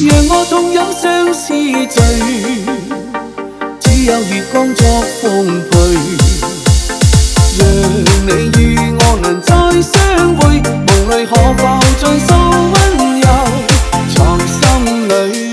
让我痛饮相思醉，只有月光作奉陪。让你与我能再相會，夢裏可否盡數溫柔藏心裏。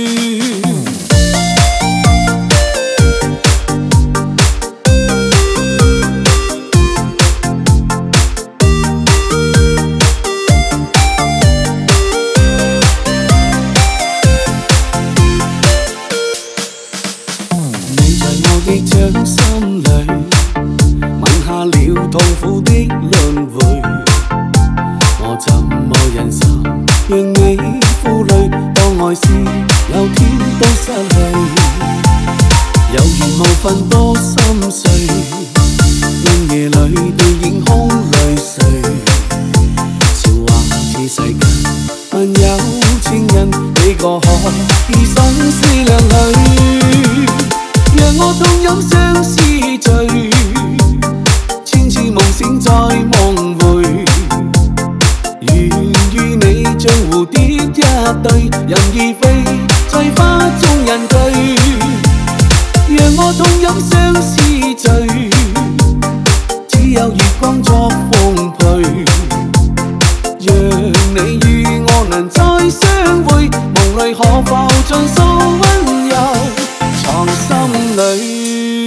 你在我的掌心裏吻下了痛苦的輪迴，我怎麼忍受讓你負累？當愛是有天都失去，有緣無份多心碎，暗夜裏對影空淚垂，笑話似世間萬有情人，幾個可以生死兩許？讓我痛飲相思醉，千次夢醒再夢回，願與你像蝴蝶一對，任意飛在花中人居。讓我痛飲相思醉，只有月光作奉陪。讓你與我能再相會，夢裏可否盡數溫柔藏心裏。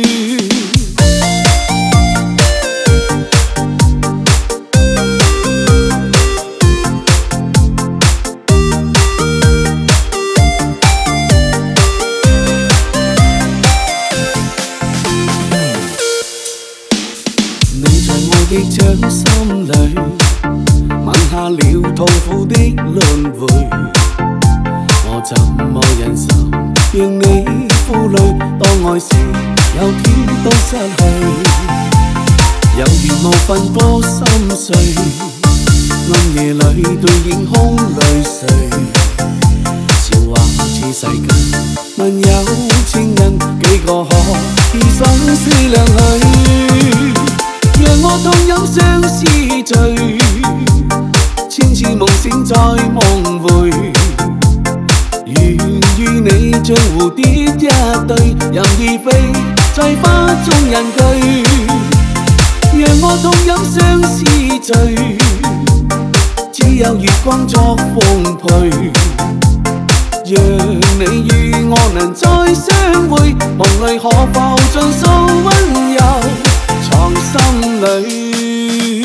你在我的掌心裏吻下了痛苦的輪迴，我怎麼忍受讓你負累？當愛是有天都失去，有緣無份多心碎，暗夜裏對影空淚垂，笑話似世間萬有情人，幾個可以生死兩許？讓我痛飲相思醉，千次夢醒再夢回，願與你像蝴蝶一對，任意飛在花中人居。讓我痛飲相思醉，只有月光作奉陪。讓你與我能再相會，夢裏可否盡數溫柔藏心裏。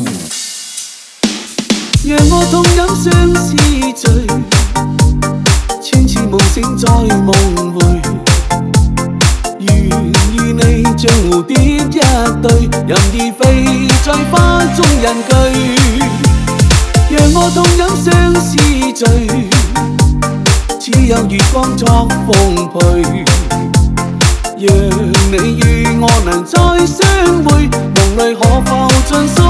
讓我痛飲相思醉，千次夢醒再夢回，願與你像蝴蝶一對，任意飛在花中人居。讓我痛飲相思醉，只有月光作奉陪。讓你與我能再相會，夢裏可否盡數